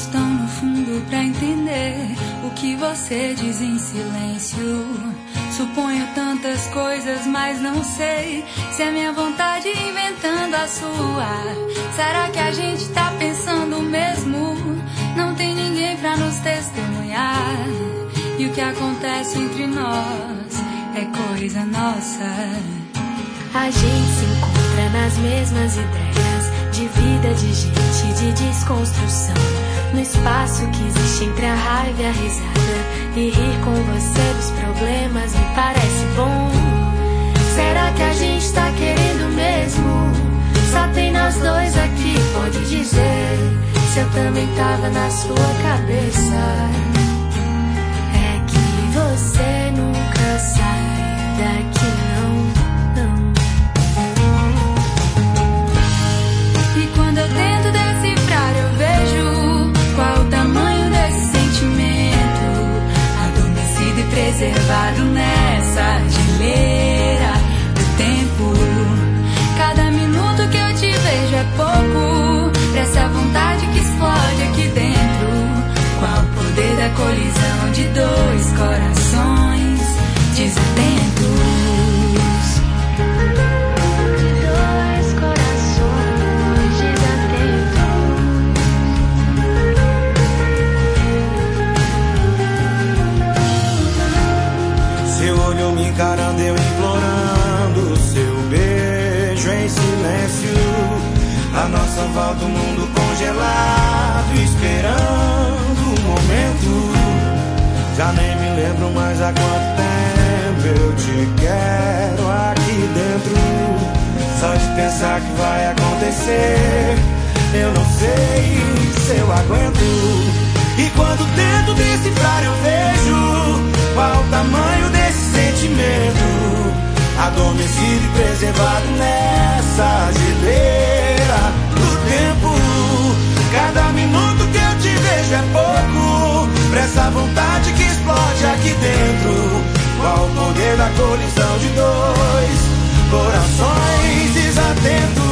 olhos tão no fundo pra entender o que você diz em silêncio. Suponho tantas coisas, mas não sei se é minha vontade inventando a sua. Será que a gente tá pensando o mesmo? Não tem ninguém pra nos testemunhar. E o que acontece entre nós é coisa nossa. A gente se encontra nas mesmas ideias de vida, de gente, de desconstrução. No espaço que existe entre a raiva e a risada. E rir com você dos problemas me parece bom. Será que a gente tá querendo mesmo? Só tem nós dois aqui, pode dizer se eu também tava na sua cabeça. É que você nunca sai daqui, não. E quando eu tento decifrar, eu vejo qual o tamanho desse sentimento, adormecido e preservado nessa geleira do tempo. Cada minuto que eu te vejo é pouco pra essa vontade que explode aqui dentro. Qual o poder da colisão de dois corações desatentos? Me encarando, eu implorando seu beijo em silêncio. A nossa volta, o mundo congelado, esperando o momento. Já nem me lembro mais há quanto tempo eu te quero aqui dentro. Só de pensar que vai acontecer, eu não sei se eu aguento. E quando tento decifrar, eu vejo qual o tamanho desse sentimento, adormecido e preservado nessa geleira do tempo. Cada minuto que eu te vejo é pouco pra essa vontade que explode aqui dentro. Qual o poder da colisão de dois corações desatentos?